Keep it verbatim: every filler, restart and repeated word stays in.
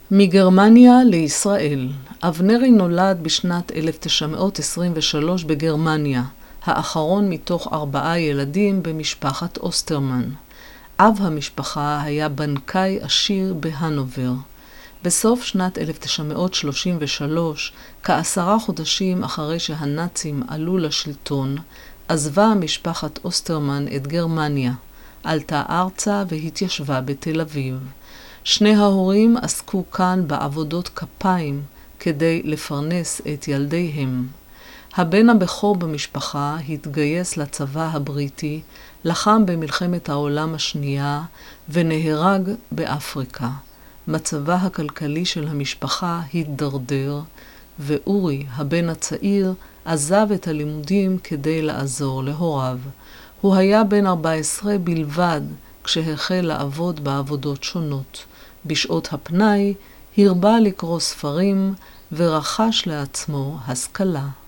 מגרמניה לישראל. אבנרי נולד בשנת אלף תשע מאות עשרים ושלוש בגרמניה, האחרון מתוך ארבעה ילדים במשפחת אוסטרמן. אב המשפחה היה בנקאי עשיר בהנובר. בסוף שנת אלף תשע מאות שלושים ושלוש, כעשרה חודשים אחרי שהנאצים עלו לשלטון, עזבה משפחת אוסטרמן את גרמניה, עלתה ארצה והתיישבה בתל אביב. שני ההורים עסקו כאן בעבודות כפיים כדי לפרנס את ילדיהם. הבן הבכור במשפחה התגייס לצבא הבריטי, לחם במלחמת העולם השנייה ונהרג באפריקה. מצבה הכלכלי של המשפחה התדרדר, ואורי, הבן הצעיר, עזב את הלימודים כדי לעזור להוריו. הוא היה בן ארבע עשרה בלבד כשהחל לעבוד בעבודות שונות. בשעות הפנאי הרבה לקרוא ספרים ורכש לעצמו השכלה.